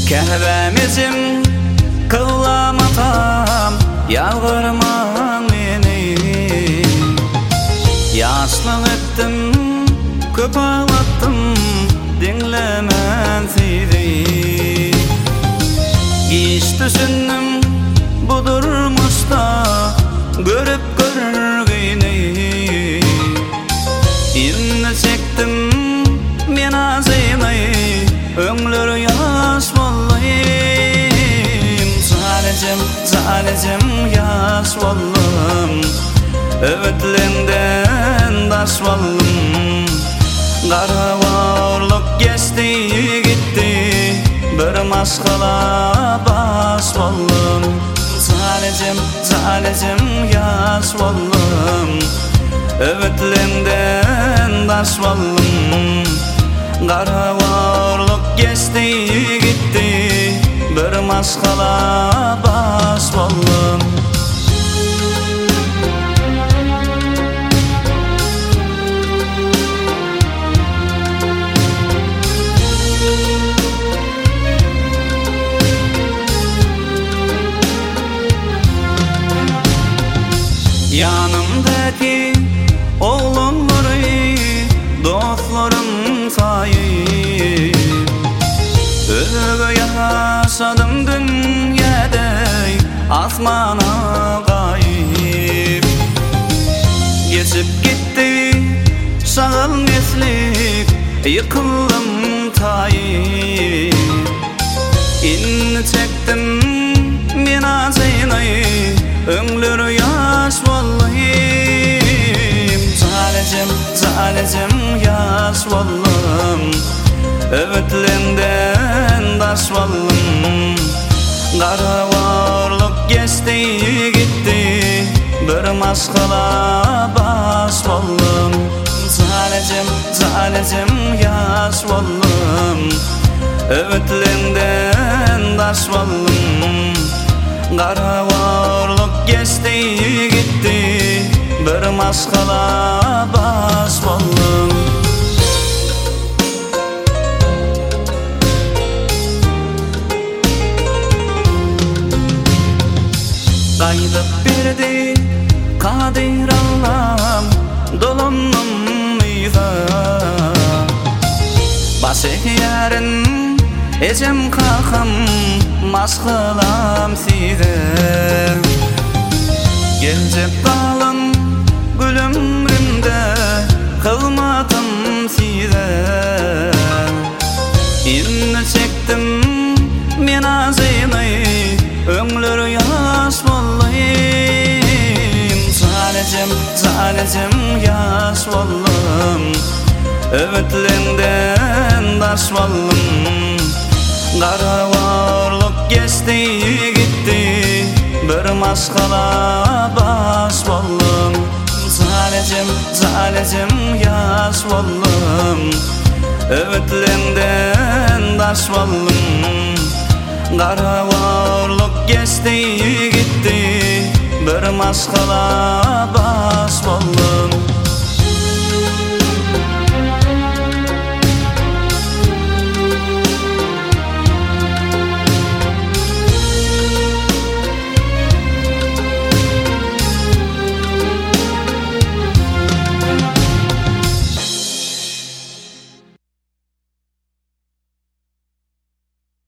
Kähbämizim kıllamatam yalvarman meni. Yaşlıq ettim, köp ağlattım, dinlemen seni. Giş düşündüm, budurmuşta görüp görgeyni. İnne çektim men azynay, öňleri ýaş bollayım. Zalecem ýaş bollum, öwütlenden daş bollum. Garawarlyk geçti gitti, bir maşgala baş bollum. Zalecem ýaş bollum, öwütlenden daş bollum. Garawarlyk geçti gitti, bir maşgala baş bollum. Yanımdaki oğlumları, dostlarım sayı. Özgü yaşadım dünyada, asmana kayıp. Geçip gitti şağıl neslik, yıkıldım tayip. İnni çektim men azynay, öňleri ýaş bollayım. Zalecem ýaş bollum, öwütlenden daş bollum. Garawarlyk geçti gitti, bir maşgala baş bollum. Zalecem ýaş bollum, öwütlenden daş bollum. Garawarlyk geçti gitti, bir maşgala baş bollum. Gaýdyp berdi Kadir Allah'ım, dolunum ýyza. Baş eýärin ejem kakam, maşgalam size. Geljek kalın gülümrimde, kılmadım size. İnne çektim men azynay, öňleri ýaş bollayım. Zalecem ýaş bollum, öwütlenden daş bollum. Garawarlyk geçti gitti, bir maşgala baş bollum. Zalecem ýaş bollum, öwütlenden daş bollum. Garawarlyk geçti gitti, bir maşgala baş bollum.